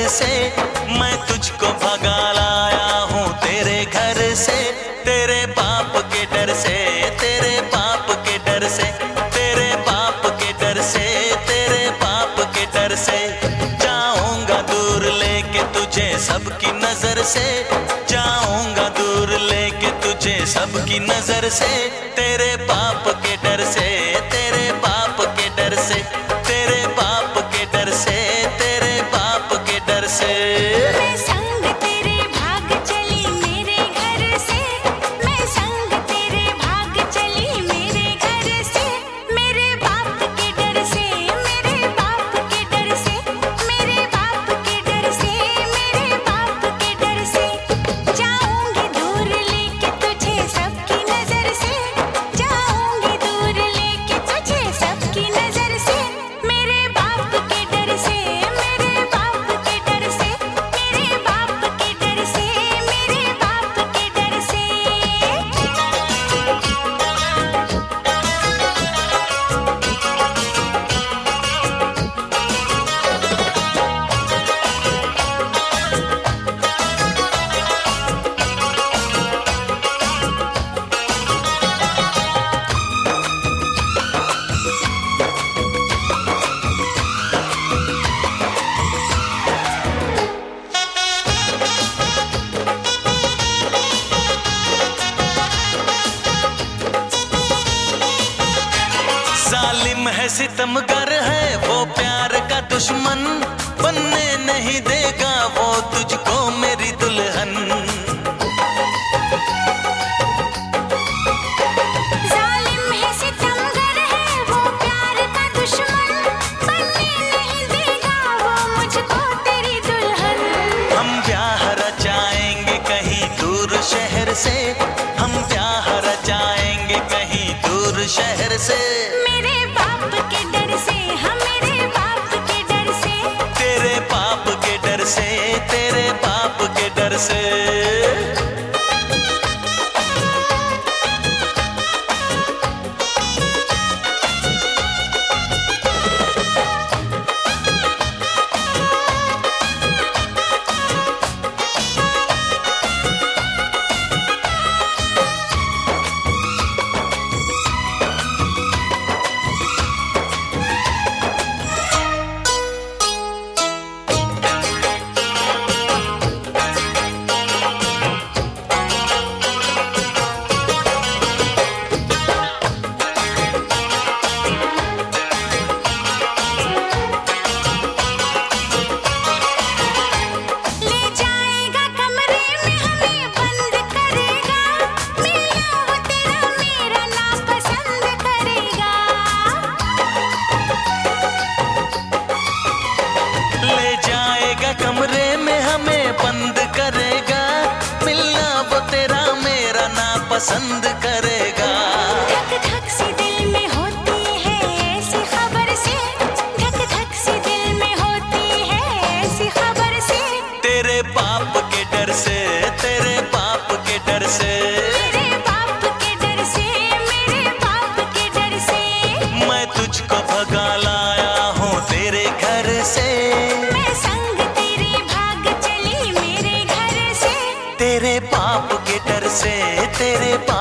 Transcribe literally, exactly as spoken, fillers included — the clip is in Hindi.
से, मैं तुझको भगा लाया हूँ तेरे घर से, तेरे पाप के डर से, तेरे पाप के डर से, तेरे पाप के डर से, तेरे पाप के डर से। जाऊंगा दूर लेके तुझे सबकी नजर से, जाऊंगा दूर लेके तुझे सबकी नजर से, तेरे पाप के डर से, तेरे पाप के डर से, तेरे पाप के डर से, तेरे पाप के डर से। मैं संग तेरे भाग चली मेरे घर से, मैं संग तेरे भाग चली मेरे घर से, मेरे बाप के डर से, मेरे बाप के डर से, मेरे बाप के डर से, मेरे बाप के डर से। जाऊंगी दूर लेके तुझे सबकी नजर से, जाऊंगी दूर लेके तुझे सबकी नजर से, मेरे बाप के डर से, मेरे बाप के डर से, मेरे बाप के डर से, मेरे बाप के डर से। जालिम है सितमगर है वो प्यार का दुश्मन, बनने नहीं देगा वो तुझको मेरी दुल्हन। जालिम है सितमगर है वो प्यार का दुश्मन, बनने नहीं देगा वो मुझको तेरी दुल्हन। हम ब्याह रचाएंगे कहीं दूर शहर से, हम ब्याह रचाएंगे कहीं दूर शहर से, मेरे बाप के डर से, हाँ मेरे बाप के डर से, तेरे पाप के डर से, तेरे पाप के डर से। ले जाएगा कमरे में हमें बंद करेगा, मिलना वो तेरा मेरा नापसंद करेगा। ले जाएगा कमरे में हमें बंद करेगा, मिलना वो तेरा मेरा नापसंद करेगा। धक धक सी दिल में होती है ऐसी खबर से, धक धक सी दिल में होती है ऐसी खबर से, तेरे पाप के डर से, तेरे पाप के डर से, मेरे बाप के डर से, मेरे बाप के डर से। मैं तुझको भगा लाया हूँ तेरे घर से, मैं संग तेरे भाग चली मेरे घर से, तेरे पाप के डर से, तेरे पाप